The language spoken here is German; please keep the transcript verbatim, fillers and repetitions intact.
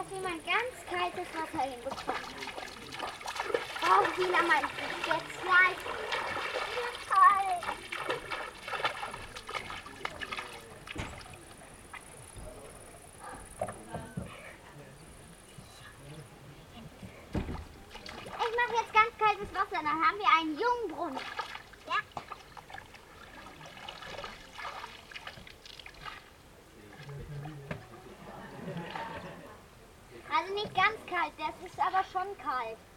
dass jemand ganz kaltes Wasser hinbekommt. Oh, Sina, mein Fuß, jetzt leid. Kalt. Ich mache jetzt ganz kaltes Wasser, dann haben wir einen Jungbrunnen. Ja. Also nicht ganz kalt, das ist aber schon kalt.